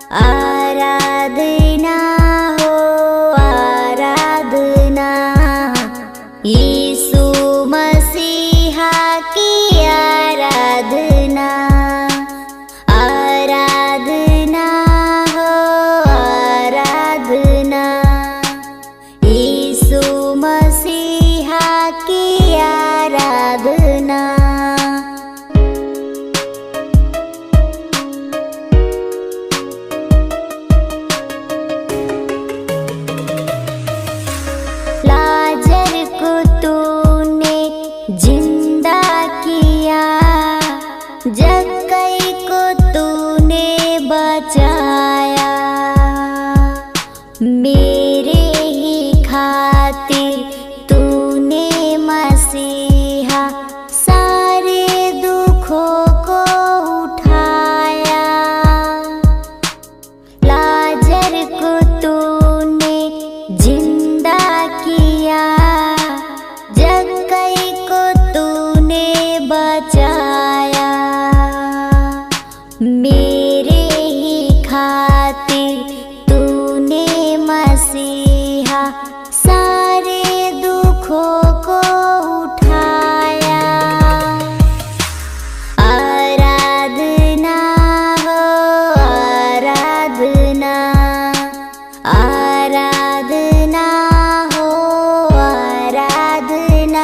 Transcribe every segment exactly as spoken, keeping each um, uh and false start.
आराधना हो आराधना, यीशु मसीहा की आराधना। आराधना हो आराधना, यीशु मसीहा की आराधना। लाजर को तूने जिंदा किया, जक्कई को तूने बचाया। मेरे ही खातिर तूने मसीहा सारे दुखों को उठाया। लाजर को तूने जिंदा किया, जक्कई को तूने बचाया। मेरे ही खातिर तूने मसीहा सारे दुखों को उठाया। आराधना हो आराधना, आराधना हो आराधना,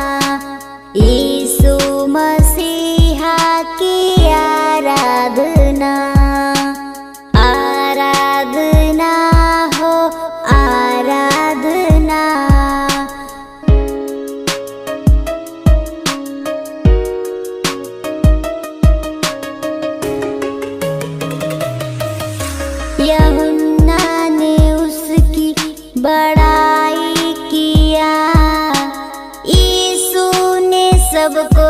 यीशु मसीहा की आराधना। आराधना हो आराधना। यूहन्ना ने उसकी बड़ाई किया, यीशु ने सबको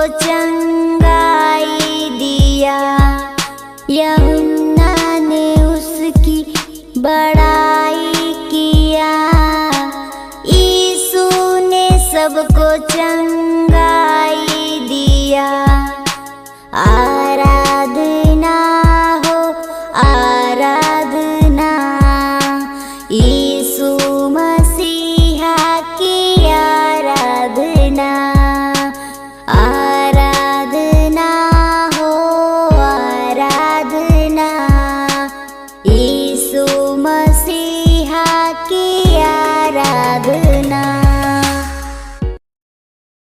चंगाई दिया। यूहन्ना ने उसकी बड़ाई किया, यीशु ने सबको चंगाई